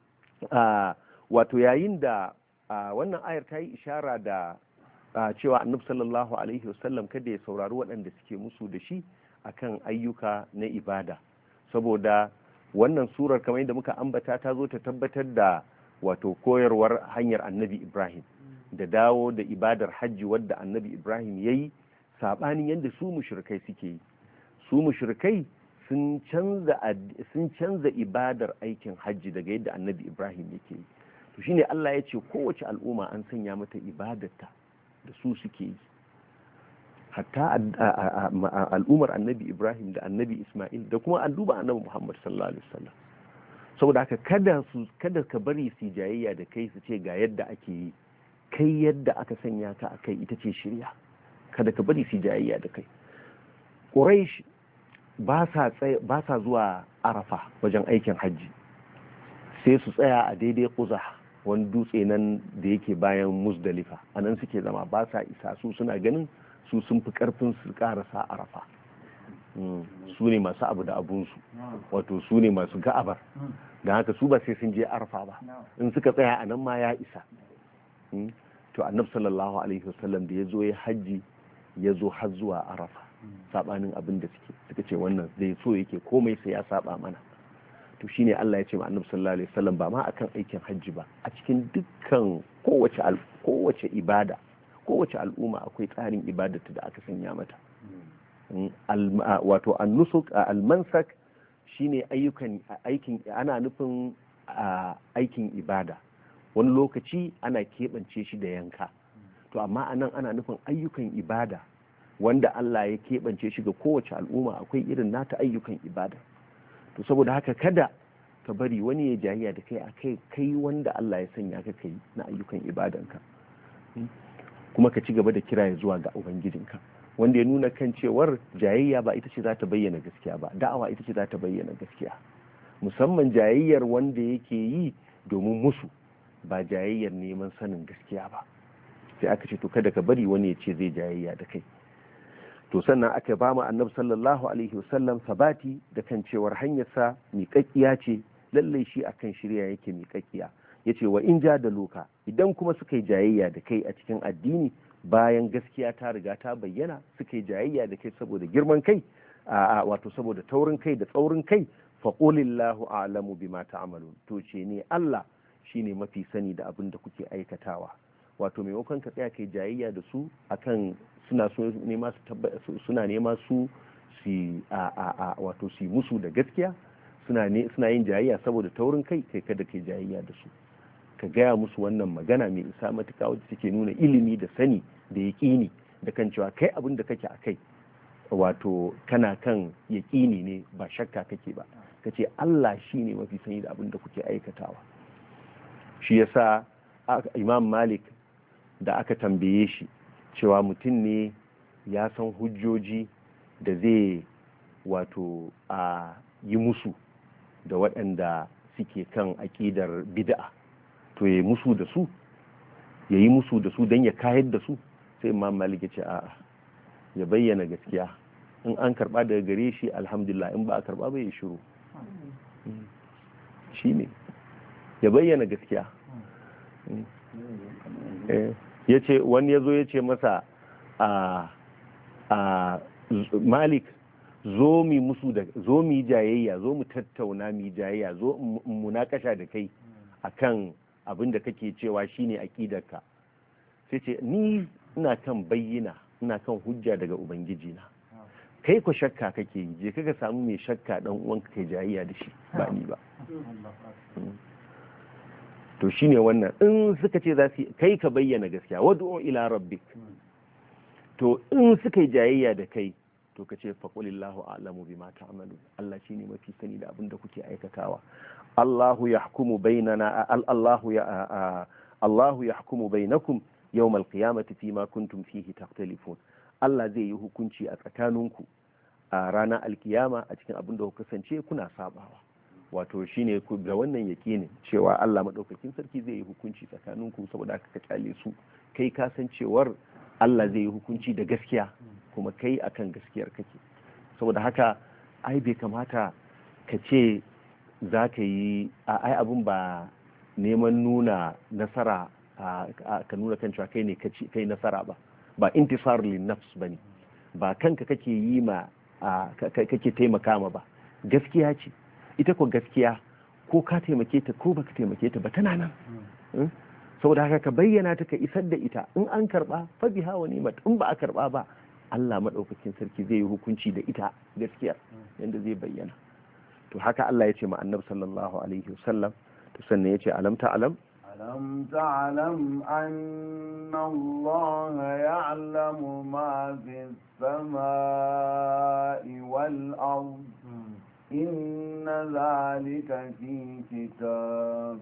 Speaker 1: wato yayin da wannan ayar ta yi ishara da cewa annabi sallallahu alaihi wasallam kada ya saurari waɗanda suke musu da shi akan ayyuka na ibada saboda wannan surar kamar yadda muka ambata ta zo ta tabbatar da wato koyarwar hanyar annabi Ibrahim da dawo da ibadar hajji wadda annabi Ibrahim ya yi saɓanin yadda su mushrikai suke yi su mushrikai sun canza ibadar aikin hajji daga yadda annabi Ibrahim yake yi to shine Allah ya ce kowace al'umma an sanya mata ibadarta da su suke yi hatta al'ummar annabi Ibrahim da annabi Ismail da kuma al'umma annabi Muhammad sallallahu alaihi wasallam saboda haka kada su kada ka bari su jayayya da kai su ce ga yadda ake yi kai yadda aka sanya ka akai ita ce shirya kada ka bari su jayayya da kai Quraysh ba sa ba sa zuwa Arafa wajen aikin hajji sai su tsaya a daidai Quzah wani dutse nan da yake bayan Muzdalifa anan suke zama ba sa isa su suna ganin su sun fi karfin su karasa Arafa su ne masu abu da abunsu wato su ne masu ga'abar da haka su ba sai sun je Arafa ba in suka tsaya a nan ma ya isa to annabi sallallahu alaihi wasallam da ya zo ya hajji ya zo har zuwa Arafa sabanin abin da suke suka ce wannan zai so yake komai sai ya saba mana to shine Allah ya ce ma annabi sallallahu alaihi wasallam ba ma akan aikin hajji ba a cikin dukkan kowace kowace ibada kowace al'umma akwai tsarin ibadarta da aka sanya mata wato an-nusuk al-mansak shine ayyukan aikin, ana nufin aikin ibada. Wani lokaci ana keɓance shi da yanka, to amma anan ana nufin ayyukan ibada wanda Allah ya keɓance shi ga kowace al'umma, akwai irin nata ayyukan ibada. To saboda haka kada ka bari wani ya jayayya da kai akai kai wanda Allah ya sanya ka kai na ayyukan ibadanka, kuma ka ci gaba da kira ya zuwa ga ubangijinka, wanda ya nuna kan cewar jayayya ba ita ce za ta bayyana gaskiya ba, da'awa ita ce za ta bayyana gaskiya, musamman jayayyar wanda yake yi domin musu, ba jayayyar neman sanin gaskiya ba. Sai aka ce to kada ka bari wani ya ce zai jayayya da kai. To sannan aka ba mu annabi sallallahu alaihi wasallam sabati da kan cewar hanyarsa miƙaƙƙiya ce, lallai shi akan shirya yake miƙaƙƙiya. Yace wa in ja da loka, idan kuma suka yi jayayya da kai a cikin addini bayan gaskiya ta riga ta bayyana, suka yi jayayya da kai saboda girman kai, a wato saboda taurin kai da tsaurin kai, fa qulillahu a'lamu bima ta'malun, to ce ne Allah shine mafi sani da abin da kuke aikatawa. Wato maimakon ka tsaya kai jayayya da su akan suna so nema su suna nema su si a a a wato su musu da gaskiya, suna ne suna yin jayayya saboda taurin kai, kai kada kai jayayya da su, ka gaya musu wannan magana mai isa matuƙa wacce take nuna ilimi da sani da yaƙini da kan cewa kai abin da kake akai wato kana kan yaƙini ne ba shakka kake ba, kace Allah shine mafi sani da abin da kuke aikatawa. Shi yasa Imam Malik da aka tambaye shi cewa mutum ne ya san hujjoji da zai wato a yi musu da waɗanda suke kan aƙidar bid'a, to ya yi musu da su ya yi musu da su don ya kayar da su, sai Imam Malik ya ce a'a, ya bayyana gaskiya, in an karɓa daga gare shi alhamdulillah, in ba a karɓa ba ya shiru. Shi ne ya bayyana gaskiya. Ya ce wani ya zo ya ce masa a a Malik, zo mi musu da zo mi jayayya, zo mu tattauna mi jayayya, zo munakasha da kai akan abin da kake cewa shine aqidarka. Sai ce ni ina kan bayyana, ina kan hujja daga ubangiji na, kai ko shakka kake yi, je kaga samu mai shakka dan uwanka kai jayayya da shi, ba ni ba. To shine wannan, in suka ce za su kai ka bayyana gaskiya, wad'u ila rabbik, to in suka yi jayayya da kai to ka ce faqulillahu a'lamu bima ta'malu, Allah shine mafi sani da abin da kuke aikatawa. Allahu yahkumu bainana Allahu ya Allahu yahkumu bainakum yawmal qiyamati fima kuntum fihi takhtalifun. Allah zai yi hukunci a tsakaninku a ranar alkiyama a cikin abin da ku kasance kuna sabawa. Wato shine ku ga wannan yakinin cewa Allah madaukakin sarki zai yi hukunci tsakaninku, saboda haka ka kyale su, kai ka san cewar Allah zai yi hukunci da gaskiya, kuma kai akan gaskiyar kake. Saboda haka ai bai kamata ka ce za ka yi ai abin ba neman nuna nasara, ka nuna kan cewa kai ne kai nasara ba, ba intisar lin nafs bane, ba kanka kake yi ma kake taimaka ma ba, gaskiya ce ita ko gaskiya, ko ka taimake ta ko baka taimake ta ba tana nan. Saboda haka ka bayyana ta, ka isar da ita, in an karba fa biha wa ni'mat, in ba a karba ba Allah madaukakin sarki zai yi hukunci da ita gaskiyar yanda zai bayyana. To haka Allah ya ce ma Annabi sallallahu alaihi wasallam, to sannan ya ce alam ta'lam
Speaker 2: ألم تعلم أن الله يعلم ما في السماء والأرض إن ذلك في كتاب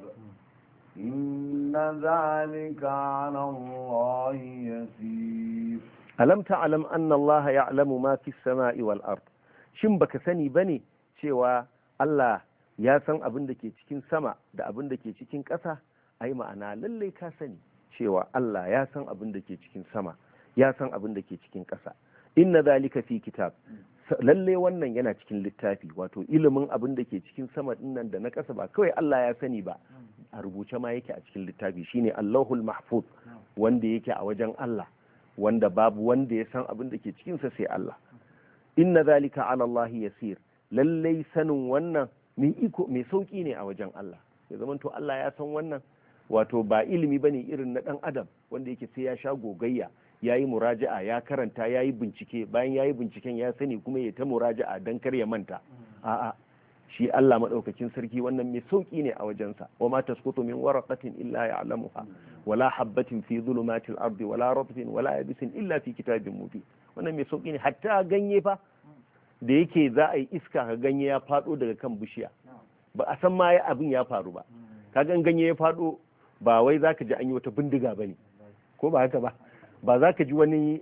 Speaker 2: إن ذلك على الله يسير.
Speaker 1: ألم تعلم أن الله يعلم ما في السماء والأرض، shin baka sani bane cewa Allah ya san abin da ke cikin sama da abin da ke cikin ƙasa? Ai ma'ana lallai ka sani cewa Allah ya san abin da ke cikin sama, ya san abin da ke cikin ƙasa. Inna zalika fi kitab, lalle wannan yana cikin littafi, wato ilimin abin da ke cikin sama dinnan da na ƙasa ba kawai Allah ya sani ba, a rubuce ma yake a cikin littafi, shine Allahul Mahfuz, wanda yake a wajen Allah, wanda babu wanda ya san abin da ke cikin sa sai Allah. Inna zalika ala Allah yasir, lalle sanin wannan mai iko mai sauki ne a wajen Allah. Ya zama to Allah ya san wannan, wato ba ilimi bane irin na dan adam wanda yake sai ya sha gogayya yayi muraja'a ya karanta yayi bincike bayan yayi binciken ya sani kuma ya ta muraja'a dan kar ya manta a'a shi Allah madaukakin sarki wannan mai sauki ne a wajensa wa ma tasqutu min waraqatin illa ya'lamuha wala habatin fi dhulumatil ardi wala ratbin wala yabisin illa fi kitabin mubin wannan mai sauki ne hatta ganye fa da yake za a yi iska ka ganye ya fado daga kan bishiya ba a san ma abin ya faru ba ka gan ganye ya fado ba wai zaka ji an yi wata bindiga bane ko ba haka ba ba za ka ji wani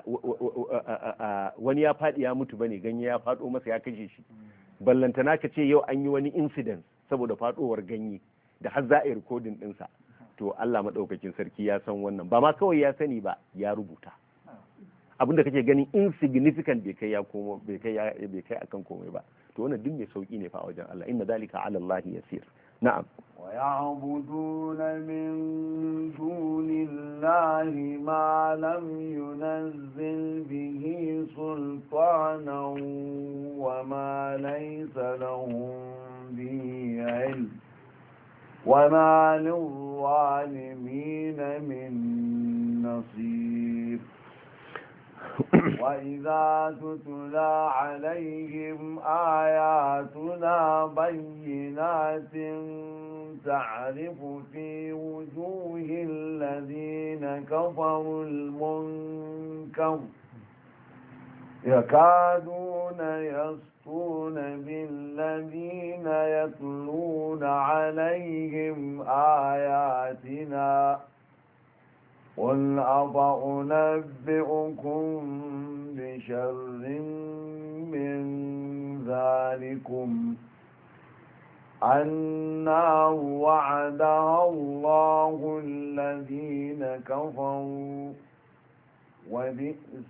Speaker 1: wani ya faɗi ya mutu bane ganye ya faɗo masa ya kashe shi ballantana ka ce yau an yi wani incident saboda faɗowar ganye da har za a yi recording ɗinsa to Allah maɗaukakin sarki ya san wannan ba ma kawai ya sani ba ya rubuta abinda kake ganin insignificant bai kai ya komo bai kai ya bai kai akan komai ba to wannan duk mai sauki ne fa a wajen Allah inna zalika ala Allah yasir na'am
Speaker 2: ويعبدون من دون الله ما لم ينزل به سلطانا وما ليس لهم به علم وما للظالمين من نصير وإذا تتلى عليهم آياتنا بينات تعرف في وجوه الذين كفروا المنكر يكادون يسطون بالذين يتلون عليهم آياتنا قل أفأنبئكم بشر من ذلكم النار وعدها الله الذين كفروا وبئس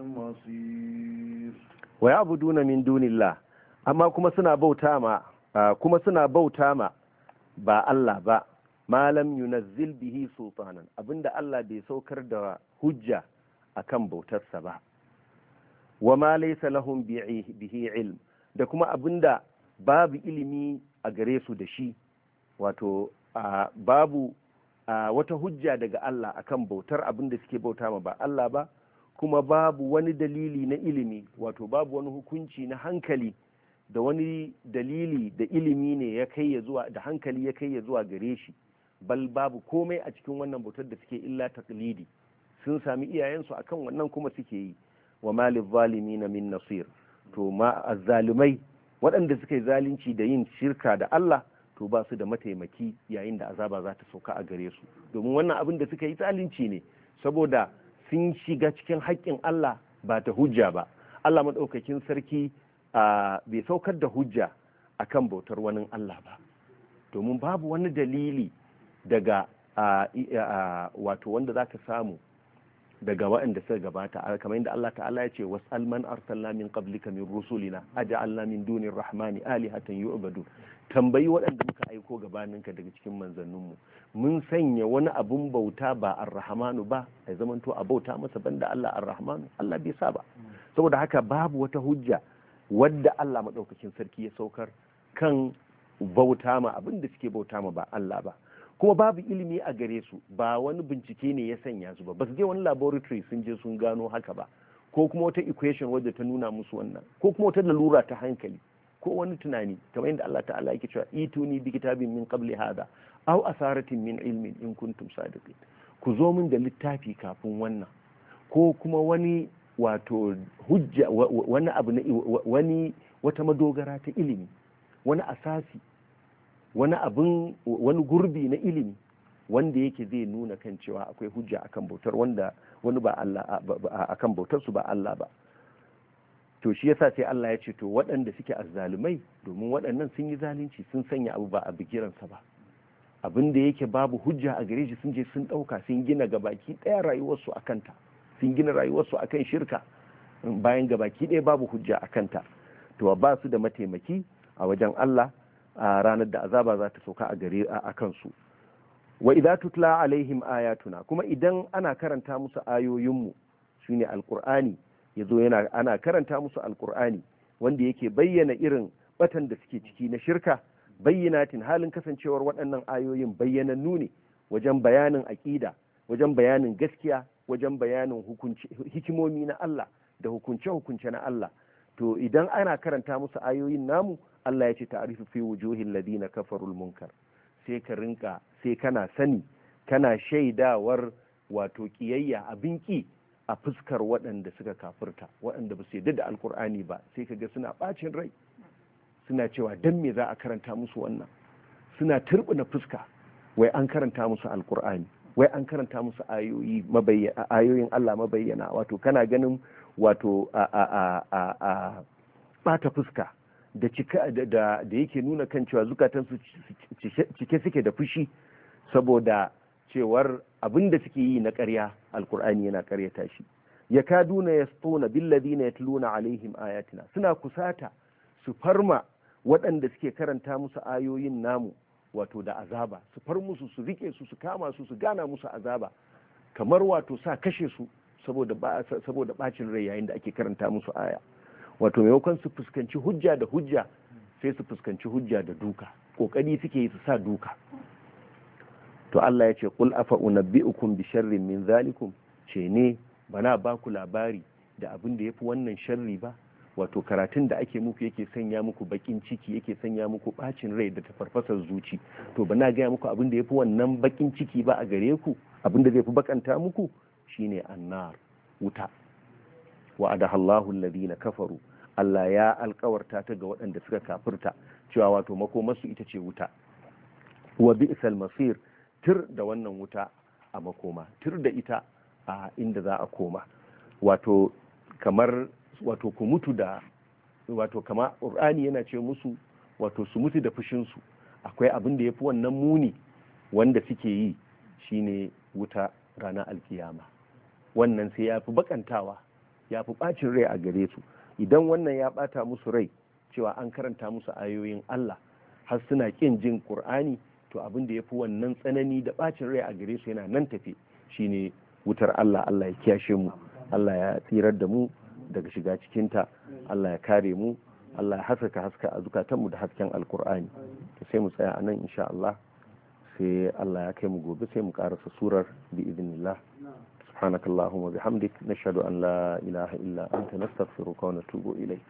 Speaker 2: المصير
Speaker 1: ويعبدون من دون الله أما كما سنا بوتاما كما سنا بوتاما با الله با ma lam yunazzil bihi sultanan abinda Allah bai saukar da hujja akan bautarsa ba wa ma laysa lahum bihi ilm da kuma abinda babu ilimi a gare su da shi wato babu wata hujja daga Allah akan bautar abinda suke bauta ma ba Allah ba kuma babu wani dalili na ilimi wato babu wani hukunci na hankali da wani dalili da ilimi ne ya kai ya zuwa da hankali ya kai ya zuwa gare shi bal babu komai a cikin wannan bautar da suke illa taqlidi sun sami iyayensu akan wannan kuma suke yi wa malil zalimin min nasir to ma azzalimai waɗanda suka yi zalunci da yin shirka da Allah to ba su da mataimaki yayin da azaba za ta sauka a gare su domin wannan abin da suka yi zalunci ne saboda sun shiga cikin haƙƙin Allah ba ta hujja ba Allah madaukakin sarki bai saukar da hujja akan bautar wani Allah ba domin babu wani dalili daga wato wanda za ka samu daga waɗanda suka gabata kamar yadda Allah ta'ala ya ce was'al man arsalna min qablika min rusulina aja'alna min dunir rahmani alihatan yu'badu tambayi waɗanda muka aiko gabaninka daga cikin manzanninmu mun sanya wani abun bauta ba ar-rahmanu ba ai zamanto a bauta masa banda Allah ar-rahmanu Allah bai sa ba saboda haka babu wata hujja wadda Allah madaukakin sarki ya saukar kan bauta ma abin da suke bauta ma ba Allah ba kuma babu ilimi a gare su ba wani bincike ne ya sanya su ba ba su je wani laboratory sun je sun gano haka ba ko kuma wata equation wadda ta nuna musu wannan ko kuma wata lalura ta hankali ko wani tunani kamar yadda Allah ta'ala yake cewa ituni bi kitabin min qabli hada aw asaratin min ilmin in kuntum sadiqin ku zo min da littafi kafin wannan ko kuma wani wato hujja wani abu na wani wata madogara ta ilimi wani asasi wani abin wani gurbi na ilimi wanda yake zai nuna kan cewa akwai hujja akan bautar wanda wani ba Allah akan bautar su ba Allah ba to shi yasa sai Allah ya ce to waɗanda suke azzalumai domin waɗannan sun yi zalunci sun sanya abu ba a bigiransa ba abin da yake babu hujja a gare shi sun je sun ɗauka sun gina gabaki ɗaya rayuwarsu a kanta sun gina rayuwarsu akan shirka bayan gabaki ɗaya babu hujja a kanta to ba su da mataimaki a wajen Allah a ranar da azaba za ta sauka a gare a kansu wa idza tutla alaihim ayatuna kuma idan ana karanta musu ayoyinmu shine alqur'ani yazo yana ana karanta musu alqur'ani wanda yake bayyana irin batan da suke ciki na shirka bayyinatin halin kasancewar waɗannan ayoyin bayyanannu ne wajen bayanin aqida wajen bayanin gaskiya wajen bayanin hukunci hikimomi na Allah da hukunce-hukunce na Allah, to idan ana karanta musu ayoyin namu Allah ya ce ta'rifu fi wujuhil ladina kafarul munkar, sai ka rinka sai kana sani kana shaidawar wato kiyayya abin ki a fuskar waɗanda suka kafirta, waɗanda ba su yarda da alkur'ani ba, sai ka ga suna bacin rai, suna cewa dan me za a karanta musu wannan, suna turbina fuska wai an karanta musu alkur'ani, wai an karanta musu ayoyi mabayyana ayoyin Allah mabayyana, wato kana ganin wato a a a a, a bata fuska da cika da da yake nuna kan cewa zukatansu cike suke da fushi saboda cewar abin da suke yi na ƙarya alkur'ani yana ƙaryata shi. yakaduna yastuna billadhina yatluna alaihim ayatina, suna kusata su farma waɗanda suke karanta musu ayoyin namu wato da azaba, su far musu su rike su su kama su su gana musu azaba, kamar wato sa kashe su saboda ba saboda bacin rai yayin da ake karanta musu aya. Wato maimakon su fuskanci hujja da hujja sai su fuskanci hujja da duka, kokari suke yi su sa duka. To Allah ya ce qul afa unabbi'ukum bi sharrin min zalikum, ce ne bana ba ku labari da abin da yafi wannan sharri ba, wato karatun da ake muku yake sanya muku bakin ciki, yake sanya muku bacin rai da tafarfasar zuci, to bana gaya muku abin da yafi wannan bakin ciki ba a gare ku, abin da zai fi bakanta muku shine annar, wuta. wa'adaha Allahu alladhina kafaru, Allah ya alkawarta ta ga waɗanda suka kafirta cewa wato makomarsu ita ce wuta. Wa bi'sal masir, tir da wannan wuta a makoma, tir da ita a inda za a koma, wato kamar wato ku mutu da wato kama Qur'ani yana ce musu wato su mutu da fushinsu, akwai abin da yafi wannan muni wanda suke yi shine wuta ranar alkiyama. Wannan sai ya fi bakantawa, ya fi bacin rai a gare su. Idan wannan ya bata musu rai cewa an karanta musu ayoyin Allah har suna kin jin Qur'ani, to abin da yafi wannan tsanani da bacin rai a gare su yana nan tafe, shine wutar Allah. Allah ya kiyashe mu, Allah ya tsirar da mu daga shiga cikinta, Allah ya kare mu, Allah ya haskaka haska a zukatanmu da hasken alkur'ani. To sai mu tsaya a nan insha Allah, sai Allah ya kai mu gobe sai mu karasa surar bi idnillah. subhanakallahumma bihamdik nashhadu an la ilaha illa anta nastaghfiruka wa natubu ilayk.